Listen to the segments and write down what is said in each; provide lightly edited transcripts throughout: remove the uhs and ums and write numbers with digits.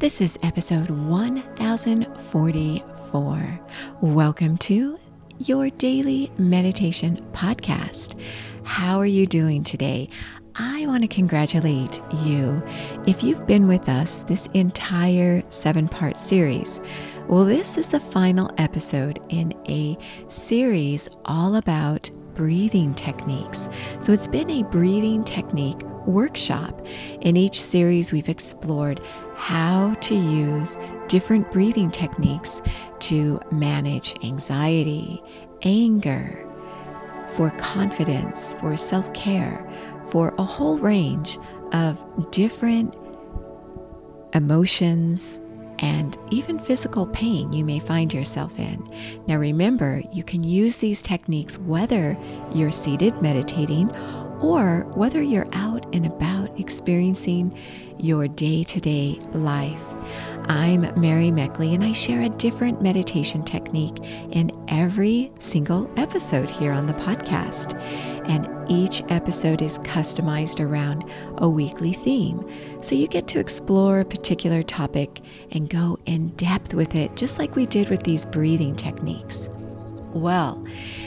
This is episode 1044. Welcome to your daily meditation podcast. How are you doing today? I want to congratulate you if you've been with us this entire 7-part series. Well, this is the final episode in a series all about breathing techniques. So it's been a breathing technique workshop. In each series, we've explored how to use different breathing techniques to manage anxiety, anger, for confidence, for self-care, for a whole range of different emotions and even physical pain you may find yourself in. Now remember, you can use these techniques whether you're seated meditating or whether you're out and about experiencing your day-to-day life. I'm Mary Meckley, and I share a different meditation technique in every single episode here on the podcast. And each episode is customized around a weekly theme. So you get to explore a particular topic and go in depth with it, just like we did with these breathing techniques. Well,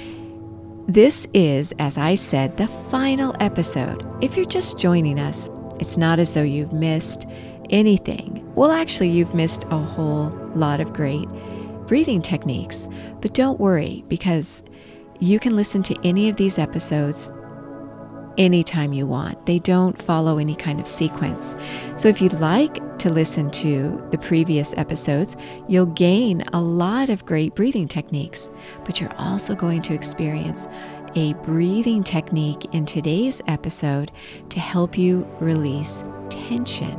this is, as I said, the final episode. If you're just joining us, it's not as though you've missed anything. Well, actually, you've missed a whole lot of great breathing techniques. But don't worry, because you can listen to any of these episodes anytime you want. They don't follow any kind of sequence. So if you'd like to listen to the previous episodes, you'll gain a lot of great breathing techniques, but you're also going to experience a breathing technique in today's episode to help you release tension.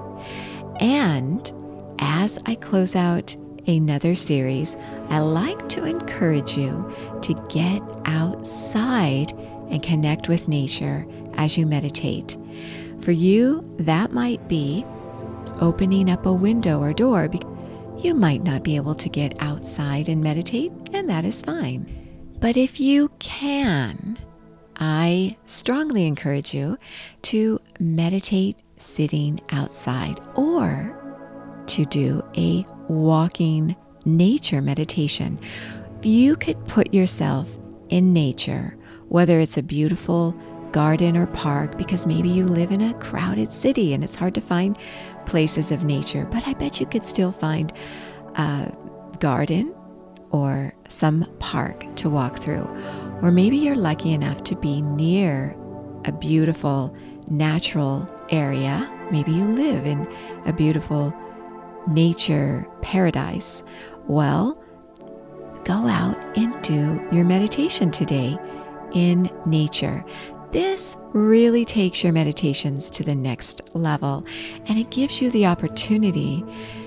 And as I close out another series, I like to encourage you to get outside and connect with nature as you meditate. For you, that might be opening up a window or door. You might not be able to get outside and meditate, and that is fine. But if you can, I strongly encourage you to meditate sitting outside or to do a walking nature meditation. If you could put yourself in nature, whether it's a beautiful garden or park, because maybe you live in a crowded city and it's hard to find places of nature, but I bet you could still find a garden or some park to walk through. Or maybe you're lucky enough to be near a beautiful natural area. Maybe you live in a beautiful nature paradise. Well, go out and do your meditation today in nature. This really takes your meditations to the next level, and it gives you the opportunity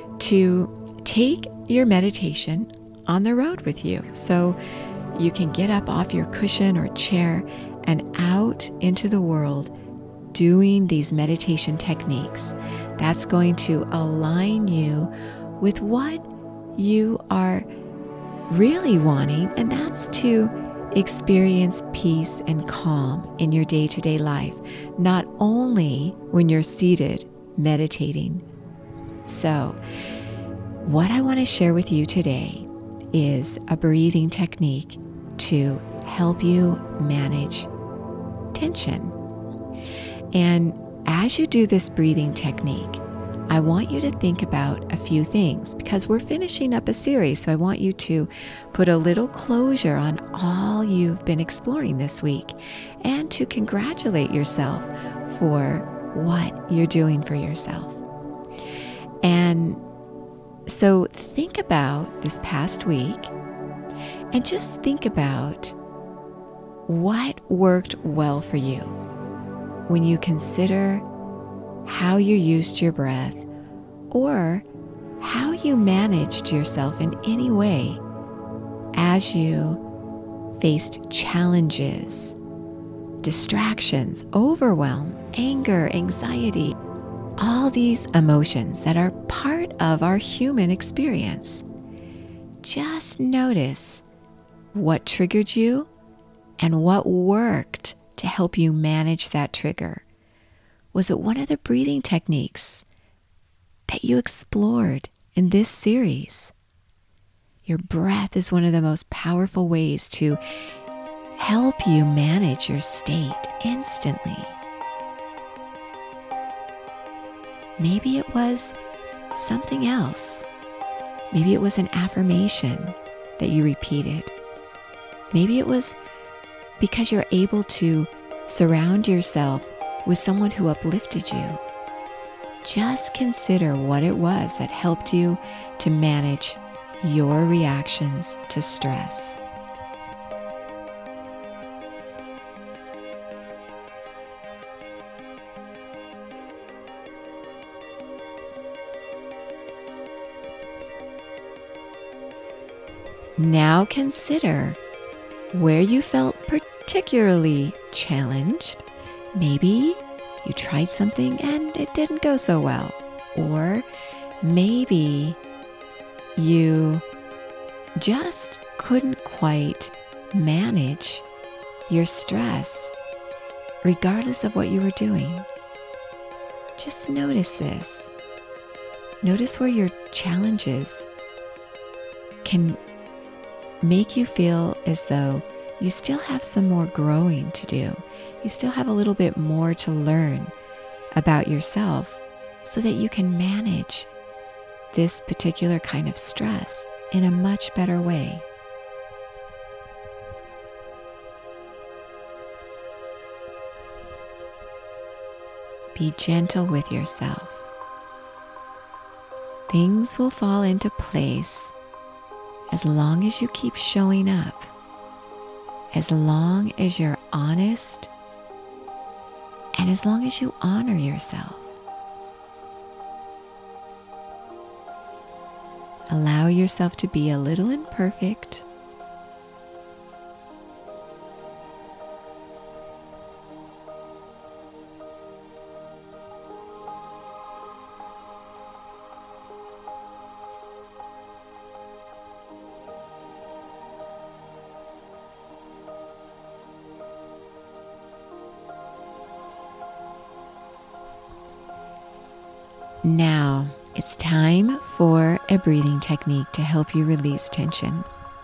to take your meditation on the road with you. So you can get up off your cushion or chair and out into the world doing these meditation techniques. That's going to align you with what you are really wanting, and that's to experience peace and calm in your day-to-day life, not only when you're seated meditating. So, what I want to share with you today is a breathing technique to help you manage tension. And as you do this breathing technique, I want you to think about a few things, because we're finishing up a series, so I want you to put a little closure on all you've been exploring this week and to congratulate yourself for what you're doing for yourself. And so think about this past week and just think about what worked well for you when you consider how you used your breath or how you managed yourself in any way as you faced challenges, distractions, overwhelm, anger, anxiety, all these emotions that are part of our human experience. Just notice what triggered you and what worked to help you manage that trigger. Was it one of the breathing techniques that you explored in this series. Your breath is one of the most powerful ways to help you manage your state instantly. Maybe it was something else. Maybe it was an affirmation that you repeated. Maybe it was because you're able to surround yourself with someone who uplifted you. Just consider what it was that helped you to manage your reactions to stress. Now consider where you felt particularly challenged. Maybe you tried something and it didn't go so well. Or maybe you just couldn't quite manage your stress regardless of what you were doing. Just notice this. Notice where your challenges can make you feel as though you still have some more growing to do. You still have a little bit more to learn about yourself so that you can manage this particular kind of stress in a much better way. Be gentle with yourself. Things will fall into place as long as you keep showing up, as long as you're honest, and as long as you honor yourself. Allow yourself to be a little imperfect. Now, it's time for a breathing technique to help you release tension.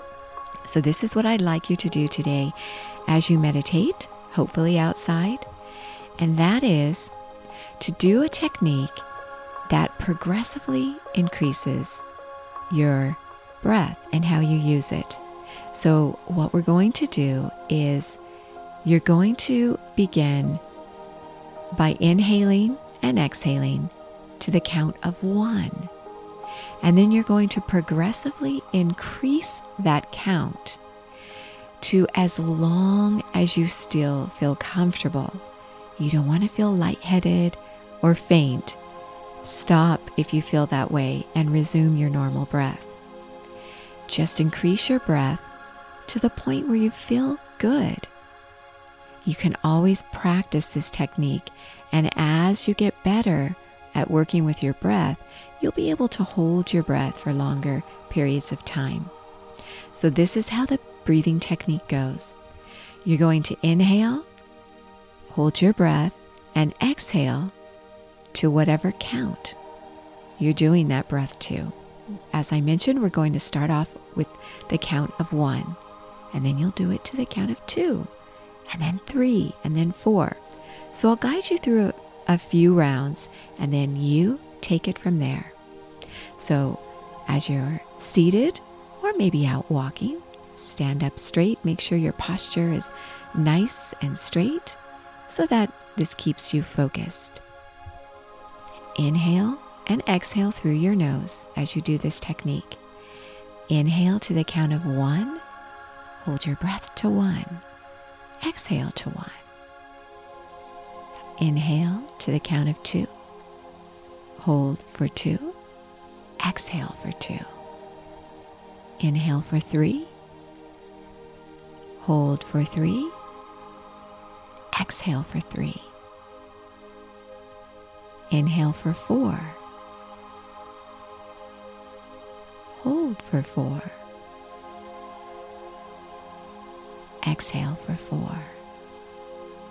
So this is what I'd like you to do today as you meditate, hopefully outside, and that is to do a technique that progressively increases your breath and how you use it. So what we're going to do is you're going to begin by inhaling and exhaling to the count of 1. And then you're going to progressively increase that count to as long as you still feel comfortable. You don't want to feel lightheaded or faint. Stop if you feel that way and resume your normal breath. Just increase your breath to the point where you feel good. You can always practice this technique, and as you get better at working with your breath, you'll be able to hold your breath for longer periods of time. So this is how the breathing technique goes. You're going to inhale, hold your breath, and exhale to whatever count you're doing that breath to. As I mentioned, we're going to start off with the count of 1, and then you'll do it to the count of 2, and then 3, and then 4. So I'll guide you through a few rounds, and then you take it from there. So as you're seated or maybe out walking, stand up straight. Make sure your posture is nice and straight so that this keeps you focused. Inhale and exhale through your nose as you do this technique. Inhale to the count of 1. Hold your breath to 1. Exhale to 1. Inhale to the count of 2. Hold for 2. Exhale for 2. Inhale for 3. Hold for 3. Exhale for 3. Inhale for 4. Hold for 4. Exhale for 4.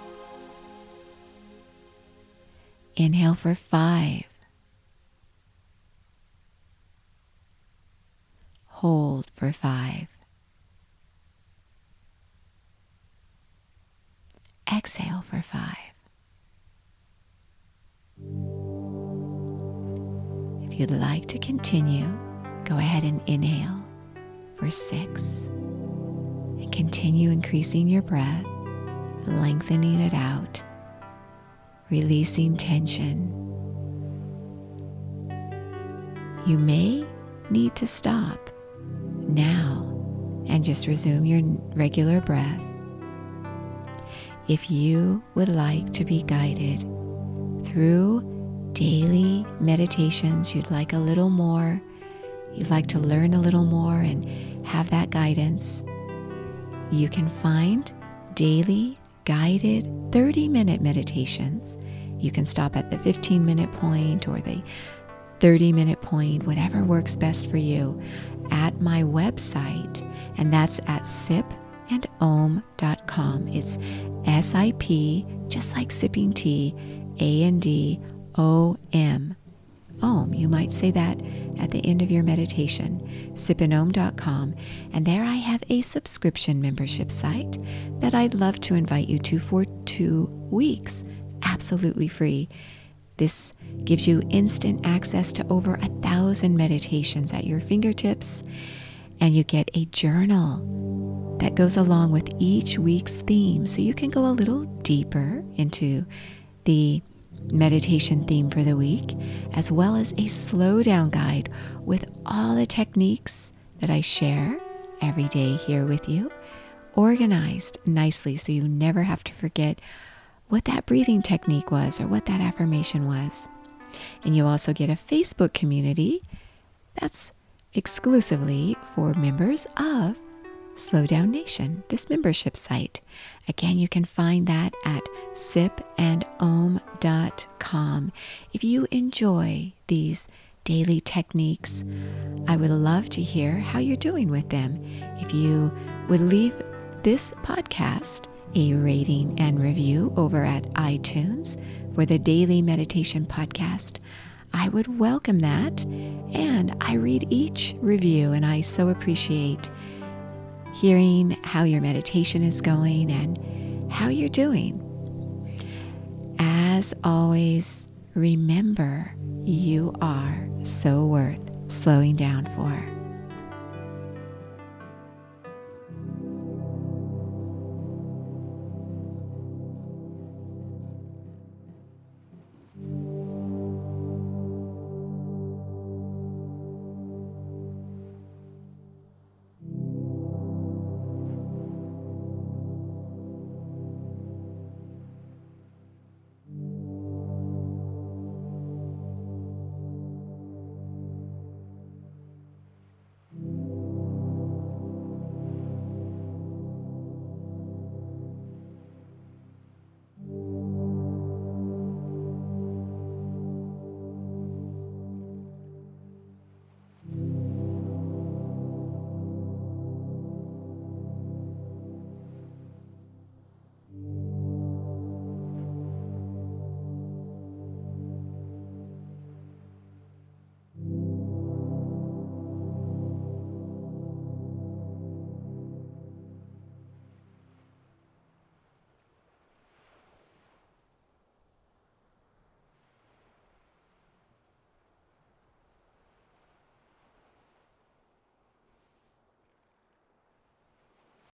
Inhale for 5. hold for 5. Exhale for 5. If you'd like to continue, go ahead and inhale for 6. And continue increasing your breath, lengthening it out, releasing tension. You may need to stop now and just resume your regular breath. If you would like to be guided through daily meditations, you'd like a little more, you'd like to learn a little more and have that guidance, you can find daily guided 30-minute meditations. You can stop at the 15-minute point or the 30-minute point, whatever works best for you, at my website, and that's at sipandom.com. It's SIP, just like sipping tea, ANDOM. Om, you might say that at the end of your meditation, sipandom.com. And there I have a subscription membership site that I'd love to invite you to for 2 weeks, absolutely free. This gives you instant access to over 1,000 meditations at your fingertips, and you get a journal that goes along with each week's theme, so you can go a little deeper into the meditation theme for the week, as well as a slow down guide with all the techniques that I share every day here with you, organized nicely so you never have to forget what that breathing technique was or what that affirmation was. And you also get a Facebook community that's exclusively for members of Slow Down Nation, this membership site. Again, you can find that at sipandom.com. If you enjoy these daily techniques, I would love to hear how you're doing with them. If you would leave this podcast a rating and review over at iTunes for the Daily Meditation Podcast, I would welcome that. And I read each review, and I so appreciate hearing how your meditation is going and how you're doing. As always, remember, you are so worth slowing down for.